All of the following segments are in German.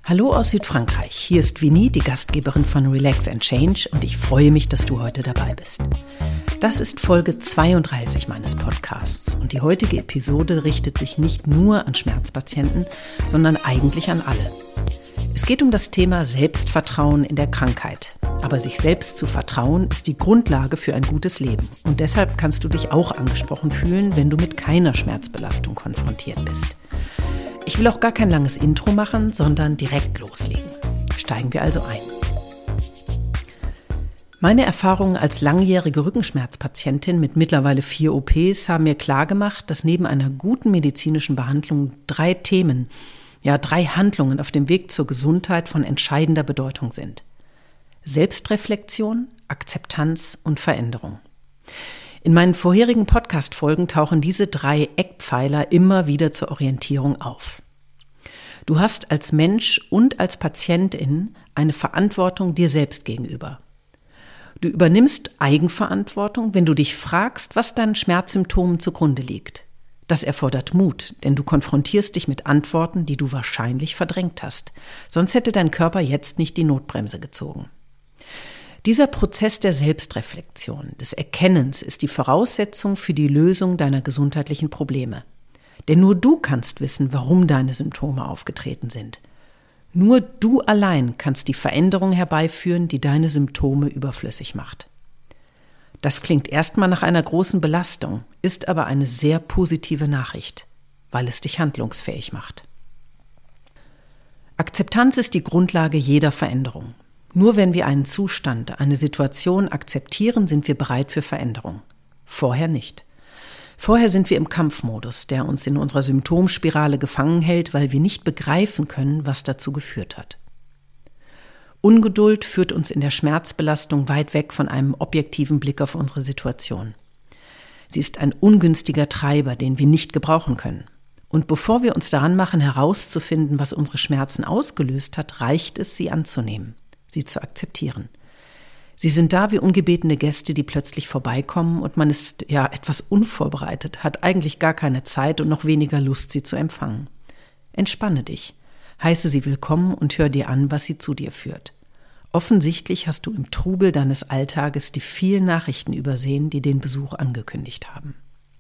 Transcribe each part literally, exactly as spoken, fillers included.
Hallo aus Südfrankreich, hier ist Winnie, die Gastgeberin von Relax and Change und ich freue mich, dass du heute dabei bist. Das ist Folge zweiunddreißig meines Podcasts und die heutige Episode richtet sich nicht nur an Schmerzpatienten, sondern eigentlich an alle. Es geht um das Thema Selbstvertrauen in der Krankheit. Aber sich selbst zu vertrauen ist die Grundlage für ein gutes Leben. Und deshalb kannst du dich auch angesprochen fühlen, wenn du mit keiner Schmerzbelastung konfrontiert bist. Ich will auch gar kein langes Intro machen, sondern direkt loslegen. Steigen wir also ein. Meine Erfahrungen als langjährige Rückenschmerzpatientin mit mittlerweile vier O Ps haben mir klargemacht, dass neben einer guten medizinischen Behandlung drei Themen, ja drei Handlungen auf dem Weg zur Gesundheit von entscheidender Bedeutung sind. Selbstreflexion, Akzeptanz und Veränderung. In meinen vorherigen Podcast-Folgen tauchen diese drei Eckpfeiler immer wieder zur Orientierung auf. Du hast als Mensch und als Patientin eine Verantwortung dir selbst gegenüber. Du übernimmst Eigenverantwortung, wenn du dich fragst, was deinen Schmerzsymptomen zugrunde liegt. Das erfordert Mut, denn du konfrontierst dich mit Antworten, die du wahrscheinlich verdrängt hast. Sonst hätte dein Körper jetzt nicht die Notbremse gezogen. Dieser Prozess der Selbstreflexion, des Erkennens, ist die Voraussetzung für die Lösung deiner gesundheitlichen Probleme. Denn nur du kannst wissen, warum deine Symptome aufgetreten sind. Nur du allein kannst die Veränderung herbeiführen, die deine Symptome überflüssig macht. Das klingt erstmal nach einer großen Belastung, ist aber eine sehr positive Nachricht, weil es dich handlungsfähig macht. Akzeptanz ist die Grundlage jeder Veränderung. Nur wenn wir einen Zustand, eine Situation akzeptieren, sind wir bereit für Veränderung. Vorher nicht. Vorher sind wir im Kampfmodus, der uns in unserer Symptomspirale gefangen hält, weil wir nicht begreifen können, was dazu geführt hat. Ungeduld führt uns in der Schmerzbelastung weit weg von einem objektiven Blick auf unsere Situation. Sie ist ein ungünstiger Treiber, den wir nicht gebrauchen können. Und bevor wir uns daran machen, herauszufinden, was unsere Schmerzen ausgelöst hat, reicht es, sie anzunehmen. Sie zu akzeptieren. Sie sind da wie ungebetene Gäste, die plötzlich vorbeikommen und man ist ja etwas unvorbereitet, hat eigentlich gar keine Zeit und noch weniger Lust, sie zu empfangen. Entspanne dich, heiße sie willkommen und hör dir an, was sie zu dir führt. Offensichtlich hast du im Trubel deines Alltages die vielen Nachrichten übersehen, die den Besuch angekündigt haben.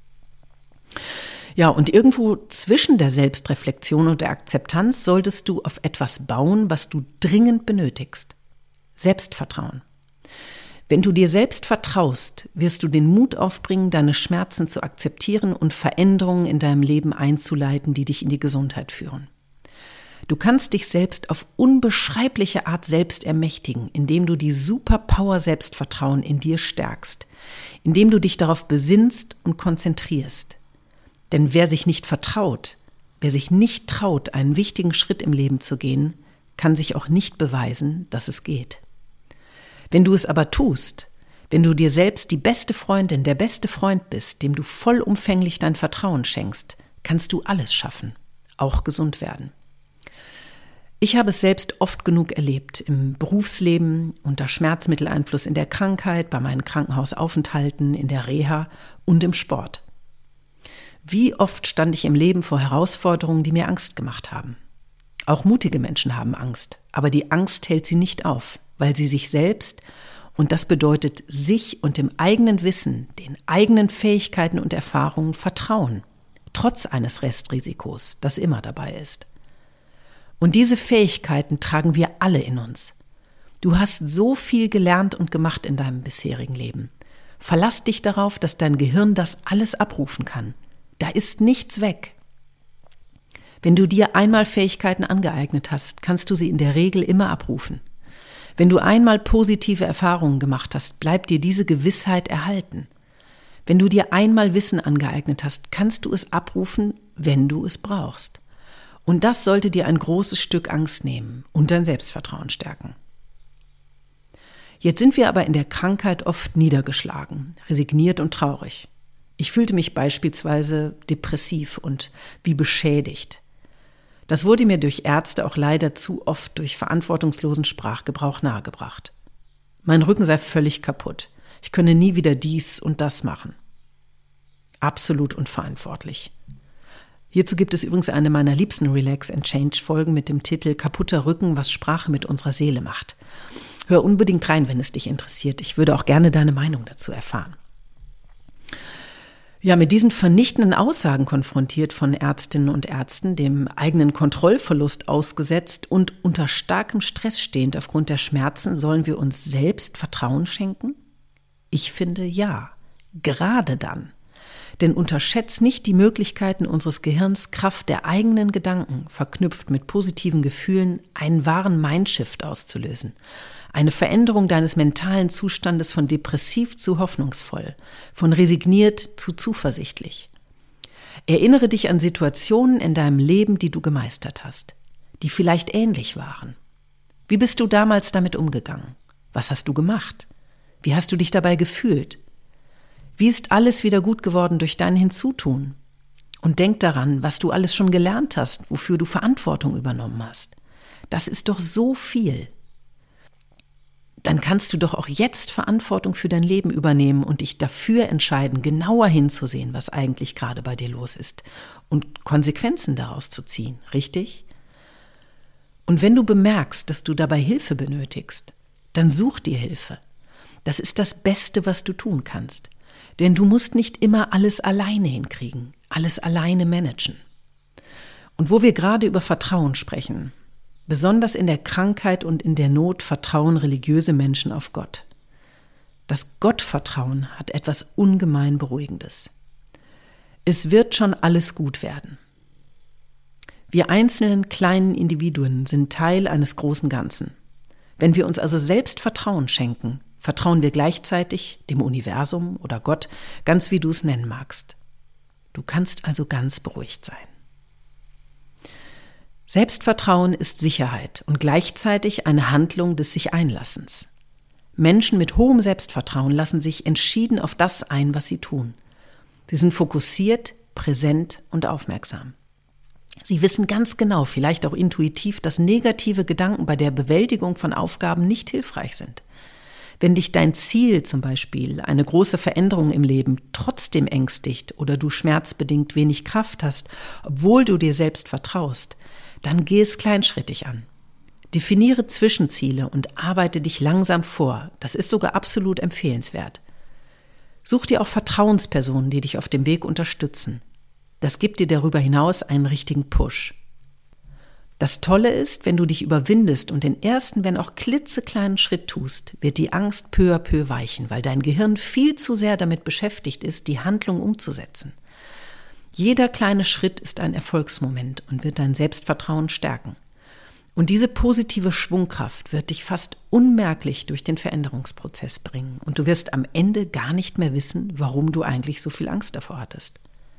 Ja, und irgendwo zwischen der Selbstreflexion und der Akzeptanz solltest du auf etwas bauen, was du dringend benötigst. Selbstvertrauen. Wenn du dir selbst vertraust, wirst du den Mut aufbringen, deine Schmerzen zu akzeptieren und Veränderungen in deinem Leben einzuleiten, die dich in die Gesundheit führen. Du kannst dich selbst auf unbeschreibliche Art selbst ermächtigen, indem du die Superpower Selbstvertrauen in dir stärkst, indem du dich darauf besinnst und konzentrierst. Denn wer sich nicht vertraut, wer sich nicht traut, einen wichtigen Schritt im Leben zu gehen, kann sich auch nicht beweisen, dass es geht. Wenn du es aber tust, wenn du dir selbst die beste Freundin, der beste Freund bist, dem du vollumfänglich dein Vertrauen schenkst, kannst du alles schaffen, auch gesund werden. Ich habe es selbst oft genug erlebt, im Berufsleben, unter Schmerzmitteleinfluss in der Krankheit, bei meinen Krankenhausaufenthalten, in der Reha und im Sport. Wie oft stand ich im Leben vor Herausforderungen, die mir Angst gemacht haben. Auch mutige Menschen haben Angst, aber die Angst hält sie nicht auf, weil sie sich selbst, und das bedeutet sich und dem eigenen Wissen, den eigenen Fähigkeiten und Erfahrungen vertrauen, trotz eines Restrisikos, das immer dabei ist. Und diese Fähigkeiten tragen wir alle in uns. Du hast so viel gelernt und gemacht in deinem bisherigen Leben. Verlass dich darauf, dass dein Gehirn das alles abrufen kann. Da ist nichts weg. Wenn du dir einmal Fähigkeiten angeeignet hast, kannst du sie in der Regel immer abrufen. Wenn du einmal positive Erfahrungen gemacht hast, bleibt dir diese Gewissheit erhalten. Wenn du dir einmal Wissen angeeignet hast, kannst du es abrufen, wenn du es brauchst. Und das sollte dir ein großes Stück Angst nehmen und dein Selbstvertrauen stärken. Jetzt sind wir aber in der Krankheit oft niedergeschlagen, resigniert und traurig. Ich fühlte mich beispielsweise depressiv und wie beschädigt. Das wurde mir durch Ärzte auch leider zu oft durch verantwortungslosen Sprachgebrauch nahegebracht. Mein Rücken sei völlig kaputt. Ich könne nie wieder dies und das machen. Absolut unverantwortlich. Hierzu gibt es übrigens eine meiner liebsten Relax and Change Folgen mit dem Titel Kaputter Rücken, was Sprache mit unserer Seele macht. Hör unbedingt rein, wenn es dich interessiert. Ich würde auch gerne deine Meinung dazu erfahren. Ja, mit diesen vernichtenden Aussagen konfrontiert von Ärztinnen und Ärzten, dem eigenen Kontrollverlust ausgesetzt und unter starkem Stress stehend aufgrund der Schmerzen, sollen wir uns selbst Vertrauen schenken? Ich finde ja, gerade dann. Denn unterschätz nicht die Möglichkeiten unseres Gehirns, Kraft der eigenen Gedanken, verknüpft mit positiven Gefühlen, einen wahren Mindshift auszulösen. Eine Veränderung deines mentalen Zustandes von depressiv zu hoffnungsvoll, von resigniert zu zuversichtlich. Erinnere dich an Situationen in deinem Leben, die du gemeistert hast, die vielleicht ähnlich waren. Wie bist du damals damit umgegangen? Was hast du gemacht? Wie hast du dich dabei gefühlt? Wie ist alles wieder gut geworden durch dein Hinzutun? Und denk daran, was du alles schon gelernt hast, wofür du Verantwortung übernommen hast. Das ist doch so viel. Dann kannst du doch auch jetzt Verantwortung für dein Leben übernehmen und dich dafür entscheiden, genauer hinzusehen, was eigentlich gerade bei dir los ist und Konsequenzen daraus zu ziehen, richtig? Und wenn du bemerkst, dass du dabei Hilfe benötigst, dann such dir Hilfe. Das ist das Beste, was du tun kannst. Denn du musst nicht immer alles alleine hinkriegen, alles alleine managen. Und wo wir gerade über Vertrauen sprechen, besonders in der Krankheit und in der Not vertrauen religiöse Menschen auf Gott. Das Gottvertrauen hat etwas ungemein Beruhigendes. Es wird schon alles gut werden. Wir einzelnen kleinen Individuen sind Teil eines großen Ganzen. Wenn wir uns also selbst Vertrauen schenken, vertrauen wir gleichzeitig dem Universum oder Gott, ganz wie du es nennen magst. Du kannst also ganz beruhigt sein. Selbstvertrauen ist Sicherheit und gleichzeitig eine Handlung des Sich-Einlassens. Menschen mit hohem Selbstvertrauen lassen sich entschieden auf das ein, was sie tun. Sie sind fokussiert, präsent und aufmerksam. Sie wissen ganz genau, vielleicht auch intuitiv, dass negative Gedanken bei der Bewältigung von Aufgaben nicht hilfreich sind. Wenn dich dein Ziel, zum Beispiel eine große Veränderung im Leben, trotzdem ängstigt oder du schmerzbedingt wenig Kraft hast, obwohl du dir selbst vertraust, dann geh es kleinschrittig an. Definiere Zwischenziele und arbeite dich langsam vor. Das ist sogar absolut empfehlenswert. Such dir auch Vertrauenspersonen, die dich auf dem Weg unterstützen. Das gibt dir darüber hinaus einen richtigen Push. Das Tolle ist, wenn du dich überwindest und den ersten, wenn auch klitzekleinen Schritt tust, wird die Angst peu à peu weichen, weil dein Gehirn viel zu sehr damit beschäftigt ist, die Handlung umzusetzen. Jeder kleine Schritt ist ein Erfolgsmoment und wird dein Selbstvertrauen stärken. Und diese positive Schwungkraft wird dich fast unmerklich durch den Veränderungsprozess bringen. Und du wirst am Ende gar nicht mehr wissen, warum du eigentlich so viel Angst davor hattest.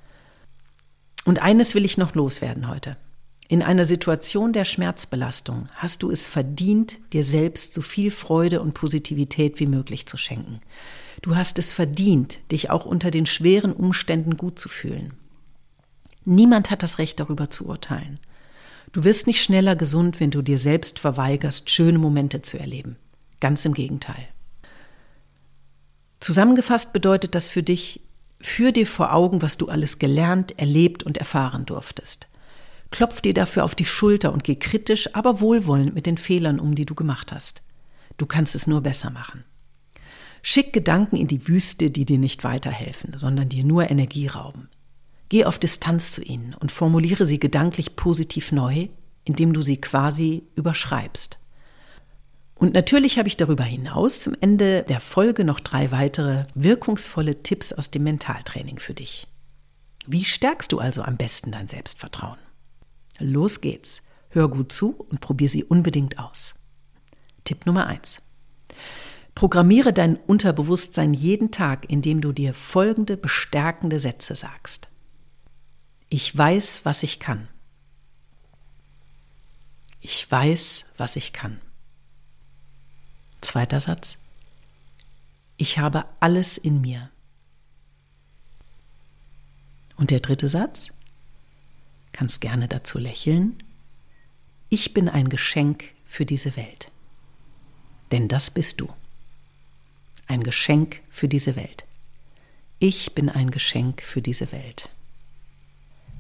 Und eines will ich noch loswerden heute. In einer Situation der Schmerzbelastung hast du es verdient, dir selbst so viel Freude und Positivität wie möglich zu schenken. Du hast es verdient, dich auch unter den schweren Umständen gut zu fühlen. Niemand hat das Recht, darüber zu urteilen. Du wirst nicht schneller gesund, wenn du dir selbst verweigerst, schöne Momente zu erleben. Ganz im Gegenteil. Zusammengefasst bedeutet das für dich, führ dir vor Augen, was du alles gelernt, erlebt und erfahren durftest. Klopf dir dafür auf die Schulter und geh kritisch, aber wohlwollend mit den Fehlern um, die du gemacht hast. Du kannst es nur besser machen. Schick Gedanken in die Wüste, die dir nicht weiterhelfen, sondern dir nur Energie rauben. Geh auf Distanz zu ihnen und formuliere sie gedanklich positiv neu, indem du sie quasi überschreibst. Und natürlich habe ich darüber hinaus zum Ende der Folge noch drei weitere wirkungsvolle Tipps aus dem Mentaltraining für dich. Wie stärkst du also am besten dein Selbstvertrauen? Los geht's. Hör gut zu und probier sie unbedingt aus. Tipp Nummer eins. Programmiere dein Unterbewusstsein jeden Tag, indem du dir folgende bestärkende Sätze sagst. Ich weiß, was ich kann. Ich weiß, was ich kann. Zweiter Satz. Ich habe alles in mir. Und der dritte Satz. Kannst gerne dazu lächeln. Ich bin ein Geschenk für diese Welt. Denn das bist du. Ein Geschenk für diese Welt. Ich bin ein Geschenk für diese Welt.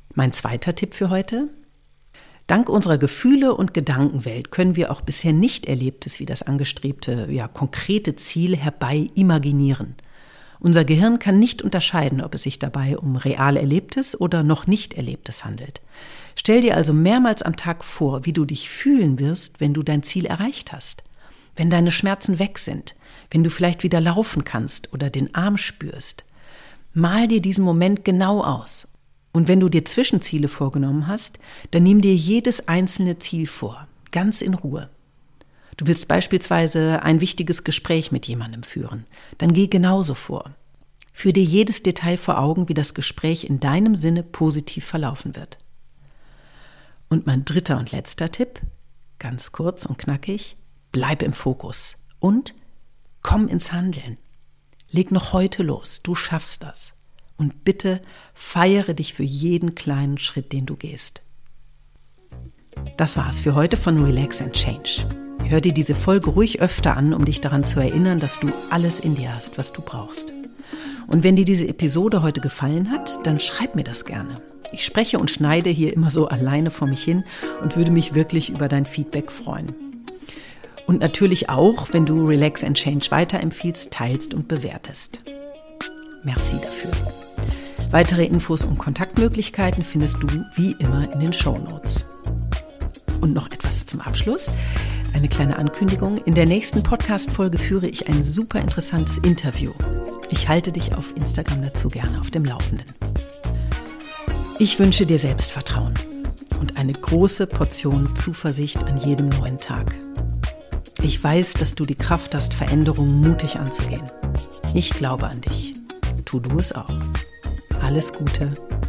Mein zweiter Tipp für heute: Dank unserer Gefühle und Gedankenwelt können wir auch bisher nicht Erlebtes wie das angestrebte, ja, konkrete Ziel herbei imaginieren. Unser Gehirn kann nicht unterscheiden, ob es sich dabei um real Erlebtes oder noch nicht Erlebtes handelt. Stell dir also mehrmals am Tag vor, wie du dich fühlen wirst, wenn du dein Ziel erreicht hast. Wenn deine Schmerzen weg sind, wenn du vielleicht wieder laufen kannst oder den Arm spürst. Mal dir diesen Moment genau aus. Und wenn du dir Zwischenziele vorgenommen hast, dann nimm dir jedes einzelne Ziel vor, ganz in Ruhe. Du willst beispielsweise ein wichtiges Gespräch mit jemandem führen, dann geh genauso vor. Führ dir jedes Detail vor Augen, wie das Gespräch in deinem Sinne positiv verlaufen wird. Und mein dritter und letzter Tipp, ganz kurz und knackig: Bleib im Fokus und komm ins Handeln. Leg noch heute los, du schaffst das. Und bitte feiere dich für jeden kleinen Schritt, den du gehst. Das war's für heute von Relax and Change. Hör dir diese Folge ruhig öfter an, um dich daran zu erinnern, dass du alles in dir hast, was du brauchst. Und wenn dir diese Episode heute gefallen hat, dann schreib mir das gerne. Ich spreche und schneide hier immer so alleine vor mich hin und würde mich wirklich über dein Feedback freuen. Und natürlich auch, wenn du Relax and Change weiterempfiehlst, teilst und bewertest. Merci dafür. Weitere Infos und Kontaktmöglichkeiten findest du wie immer in den Shownotes. Und noch etwas zum Abschluss. Eine kleine Ankündigung. In der nächsten Podcast-Folge führe ich ein super interessantes Interview. Ich halte dich auf Instagram dazu gerne auf dem Laufenden. Ich wünsche dir Selbstvertrauen und eine große Portion Zuversicht an jedem neuen Tag. Ich weiß, dass du die Kraft hast, Veränderungen mutig anzugehen. Ich glaube an dich. Tu du es auch. Alles Gute,